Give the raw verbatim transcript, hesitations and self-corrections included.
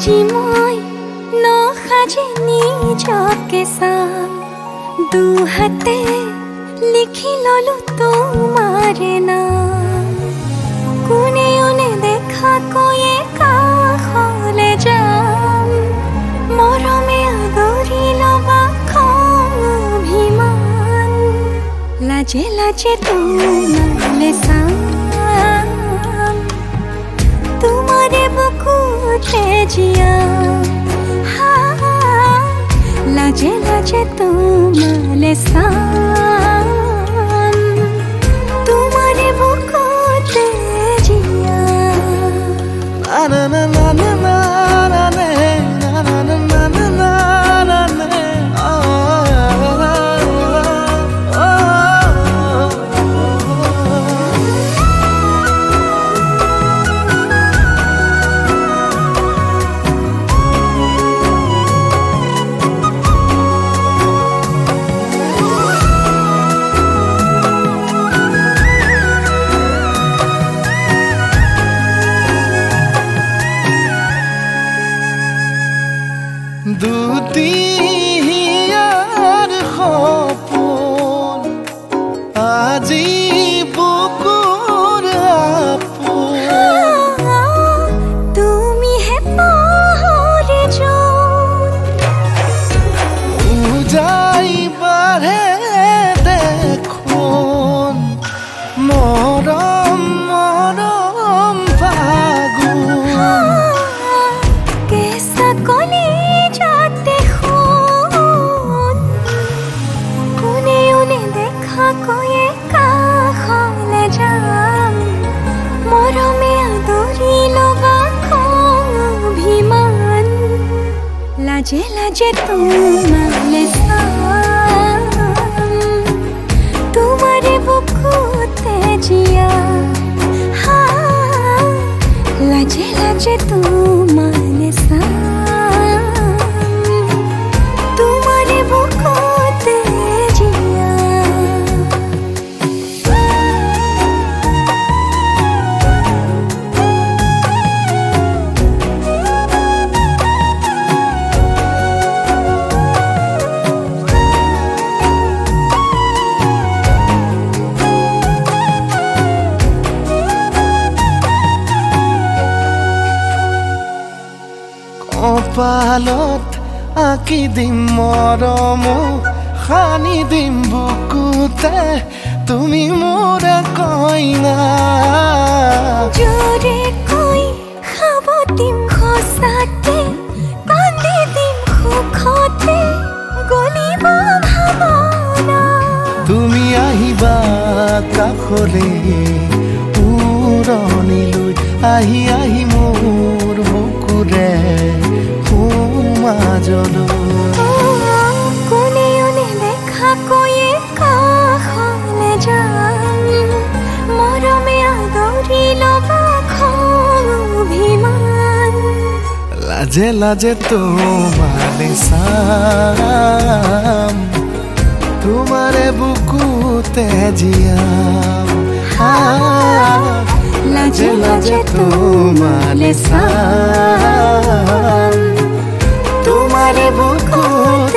আজি মই নসাজে নিজকে চাম দুহাতে লিখি ললো তোমাৰে নাম কোনেও নেদেখা কৈয়ে কাষলে যাম মৰমে আদৰি লবা খং অভিমান লাজে লাজে তোমালে চাম তোমাৰে বুকুতে জিয়াম লাজে লাজে তোমালে চাম তোমাৰে বুকুতে জিয়াম না না না না না না না না না না না না না না দুটিয়াৰ সপোন আজি বুকুৰ আপোন তুমিহে পাহৰি যোন উজাই বাঢ়ে দেখোন মৰম মৰম ফাগুন কেঁচা কলি কৈয়ে কাষলে যাম মৰমে আদৰি লবা খং অভিমান লাজে লাজে তোমালে চাম তোমাৰে বুকুতে জিয়াম লাজে লাজে তোমালে চাম তোমাৰে বুকুতে কপালত আঁকি দিম মৰম সানি দিম বুকুতে তুমি মোৰ কইনা জোৰে কৈ খাব দিম সঁচাতে কান্দি দিম সুখতে গলিব ভাৱনা তুমি আহিবা কাষলে উৰণিলৈ আহি আহি মোৰ বুকুৰে কোনেও নেদেখা কৈয়ে কাষলে যাম মৰমে আদৰি লবা খং অভিমান লাজে লাজে তোমালে চাম তোমাৰে বুকুতে জিয়াম লাজে লাজে তোমালে চাম তোমাৰে বুকুতে